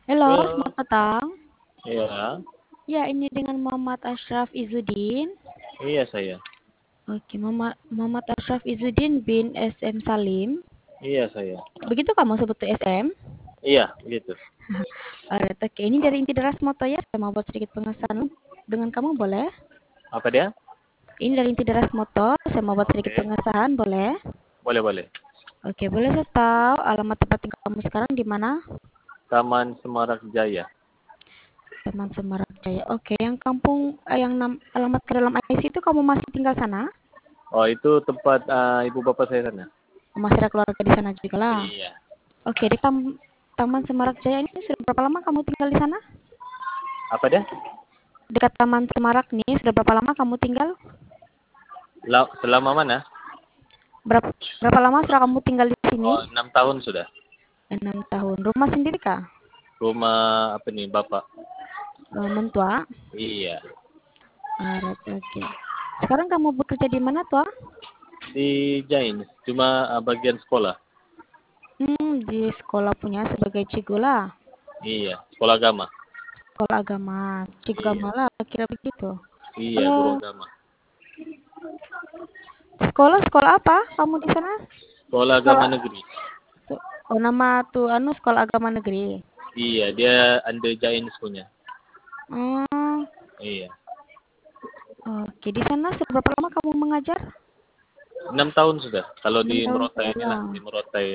Halo, Halo, selamat petang. iya, Ya, ini dengan Muhammad Ashraf Izzuddin. iya saya, Oke, Muhammad Ashraf Izzuddin bin SM Salim. iya saya, Begitu kamu sebut tuh SM? iya begitu. Alright, oke. Ini dari Inti Deras Moto ya. Saya mau buat sedikit pengesahan dengan kamu, boleh? Apa dia? Ini dari Inti Deras Moto. Saya mau buat sedikit Oke, pengesahan, boleh? boleh boleh. Oke, boleh saya tahu alamat tempat tinggal kamu sekarang di mana? Taman Semarak Jaya. Taman Semarak Jaya. Oke, yang kampung, alamat ke dalam IC itu kamu masih tinggal sana? Oh itu tempat ibu bapak saya sana. Masih ada keluarga di sana juga lah. Iya. Oke, di Taman Semarak Jaya ini sudah berapa lama kamu tinggal di sana? Apa dia? Dekat Taman Semarak nih, sudah berapa lama kamu tinggal? Selama mana? Berapa, berapa lama sudah kamu tinggal di sini? Oh 6 tahun sudah. 6 tahun. Rumah sendiri kah? Rumah apa nih bapak? Mentua? Iya. Alright, oke. Sekarang kamu bekerja di mana, Tua? Di Jain, cuma bagian sekolah. Di sekolah punya sebagai cigu lah. Iya, sekolah agama. Sekolah agama. Cigu agama Iya, lah, kira begitu. iya guru Eh, agama. sekolah apa kamu di sana? Sekolah agama Sekolah, negeri. oh nama tuh sekolah agama negeri. Iya, dia under Jain punya. Hmm, Iya. oke, di sana sudah berapa lama kamu mengajar? 6 tahun sudah. Kalau di 6 tahun Merotai sudah inilah, lah. di Merotai.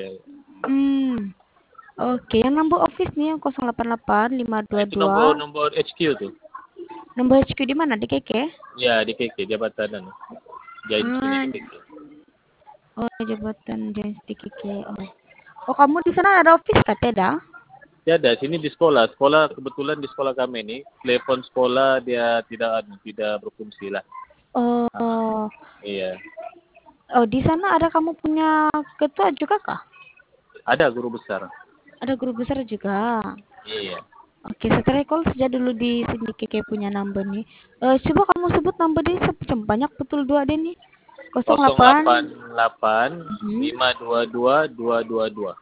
Oke, yang nambah office nih yang 088 Nah, itu 522. nomor nomor HQ tuh. Nambah HQ di mana? Di KK? Ya, di KK, jabatan Jain punya Ah, di KK. oh jabatan James di KK. Oh. Oh, kamu di sana ada office kah? Tidak? Ya, ada sini di sekolah. Sekolah kebetulan di sekolah kami ini, telepon sekolah dia tidak berfungsi lah. Ah, Oh, iya. oh di sana ada kamu punya ketua juga kah? Ada guru besar. Ada guru besar juga. Iya. Oke, setelah call saja dulu di sini KK punya number nih. Coba kamu sebut number dia banyak betul dua deh nih. 08 088 mhm, 522 222.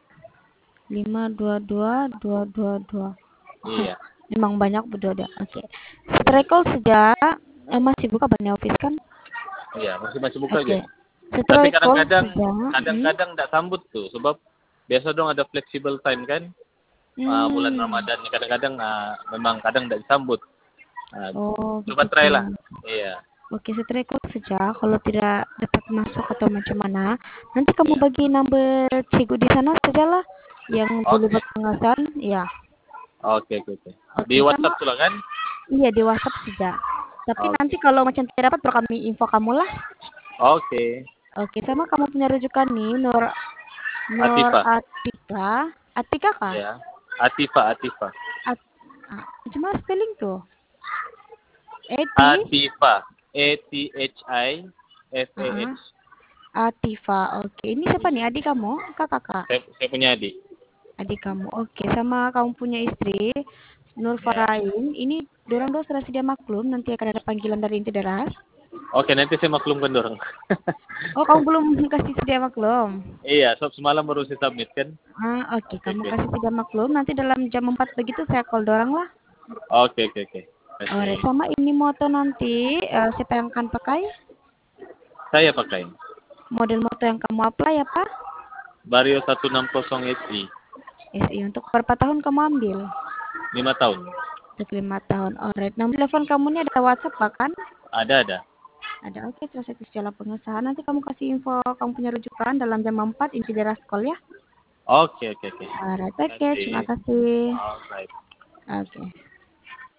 522 222. Oh, Iya. memang banyak berdua deh. Oke. Setelah Iya. call sejak masih buka banyak office kan? Iya, masih masih buka Oke. gitu. Tapi Setelah call kadang-kadang sejak kadang-kadang enggak sambut tuh sebab biasa dong ada flexible time kan. Bulan hmm. Ramadan ini kadang-kadang memang kadang tidak disambut. Nah, Oh, coba try begitu. lah. Iya, Oke, setelah call sejak kalau tidak dapat masuk atau macam mana, nanti kamu iya. bagi number cigu di sana sajalah yang dulu Oke, buat pengasahan. Ya. oke, oke, oke. Di Oke, sama WhatsApp tuh lah kan? iya di WhatsApp saja. Tapi nanti Oke, kalau macam tidak dapat baru kami info kamu lah. oke. Oke, sama kamu punya rujukan nih Nur Nur Atifa, Atika. Atika kah? ya. Atifa, Atifa. At, macam mana spelling tuh? Eti, Atifa, Athifah. uh, Atifa. Oke, ini siapa nih? Iya. Adik kamu? Kakak? Saya punya adik. Adik kamu. Oke, sama kamu punya istri Nur Ya. Farain. Ini dorang dua sudah sedia maklum. Nanti akan ada panggilan dari Inti Deras. Oke, nanti saya maklumkan dorong. Oh, kamu belum kasih sedia maklum. Iya, semalam baru saya submit kan. Oke, Oke, kamu oke. kasih sedia maklum. Nanti dalam jam 4 begitu saya call dorang lah. Oke, oke, oke. Alright, Oke. sama ini moto nanti siapa yang akan pakai? Saya pakai Model moto yang kamu apply apa? Vario 160 SI. SI untuk berapa tahun kamu ambil? 5 tahun. Untuk 5 tahun. Alright, nomor telepon kamu ini ada WhatsApp bahkan? Ada. Ada. Oke, selesai segala pengesahan. Nanti kamu kasih info kamu punya rujukan dalam jam 4 Inti Deras call ya. Oke, oke, oke. Alright, Terima oke. Terima kasih. kasih. Alright. Oke.